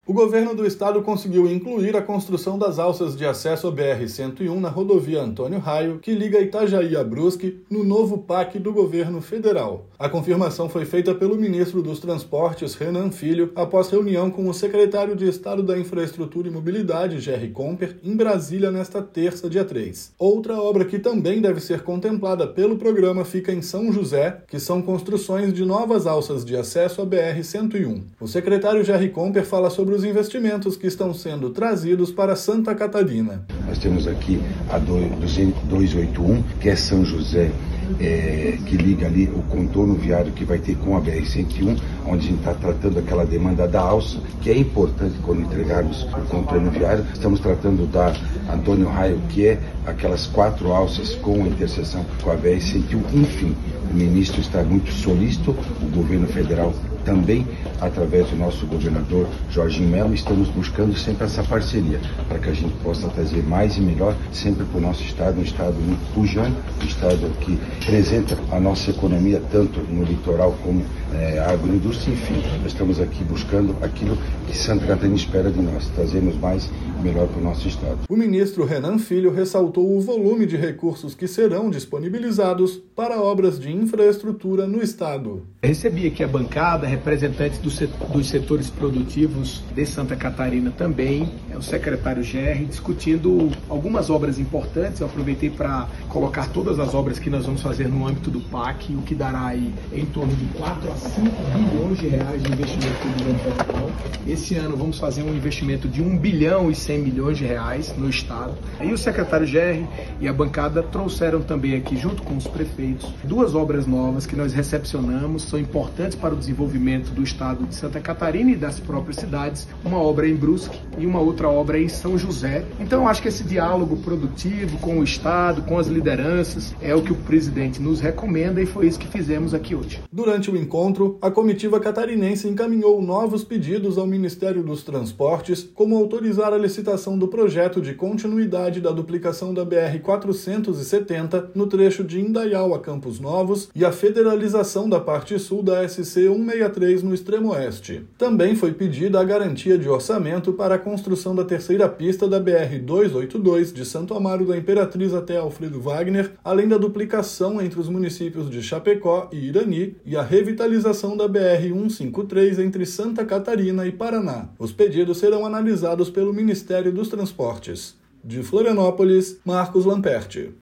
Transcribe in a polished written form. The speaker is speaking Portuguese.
O governo do estado conseguiu incluir a construção das alças de acesso à BR-101 na rodovia Antônio Raio, que liga Itajaí a Brusque, no novo PAC do governo federal. A confirmação foi feita pelo ministro dos Transportes, Renan Filho, após reunião com o secretário de Estado da Infraestrutura e Mobilidade, Gerry Comper, em Brasília nesta terça, dia 3. Outra obra que também deve ser contemplada pelo programa fica em São José, que são construções de novas alças de acesso à BR-101. O secretário Gerry Comper fala sobre os investimentos que estão sendo trazidos para Santa Catarina. Nós temos aqui a 281, que é São José, que liga ali o contorno viário que vai ter com a BR-101, onde a gente está tratando aquela demanda da alça, que é importante quando entregarmos o contorno viário. Estamos tratando da Antônio Raio, que é aquelas 4 alças com interseção com a BR-101. Enfim, o ministro está muito solícito, o governo federal também, através do nosso governador Jorginho Melo, estamos buscando sempre essa parceria, para que a gente possa trazer mais e melhor sempre para o nosso estado, um estado muito pujante, um estado que representa a nossa economia, tanto no litoral como a agroindústria. Enfim, nós estamos aqui buscando aquilo que Santa Catarina espera de nós, trazermos mais e melhor para o nosso estado. O ministro Renan Filho ressaltou o volume de recursos que serão disponibilizados para obras de infraestrutura no estado. Recebi aqui a bancada, representantes dos setores produtivos de Santa Catarina também, o secretário Gerry, discutindo algumas obras importantes. Eu aproveitei para colocar todas as obras que nós vamos fazer no âmbito do PAC, o que dará aí em torno de 4 a 5 bilhões de reais de investimento do governo federal. Esse ano vamos fazer um investimento de 1 bilhão e 100 milhões de reais no estado. E o secretário Gerry e a bancada trouxeram também aqui, junto com os prefeitos, 2 obras novas que nós recepcionamos, são importantes para o desenvolvimento do estado de Santa Catarina e das próprias cidades, uma obra em Brusque e uma outra obra em São José. Então, eu acho que esse diálogo produtivo com o estado, com as lideranças, é o que o presidente nos recomenda e foi isso que fizemos aqui hoje. Durante o encontro, a comitiva catarinense encaminhou novos pedidos ao Ministério dos Transportes, como autorizar a licitação do projeto de continuidade da duplicação da BR-470 no trecho de Indaial a Campos Novos e a federalização da parte sul da SC-163 no extremo oeste. Também foi pedida a garantia de orçamento para a construção da terceira pista da BR-282 de Santo Amaro da Imperatriz até Alfredo Wagner, além da duplicação entre os municípios de Chapecó e Irani e a revitalização da BR-153 entre Santa Catarina e Paraná. Os pedidos serão analisados pelo Ministério dos Transportes. De Florianópolis, Marcos Lamperti.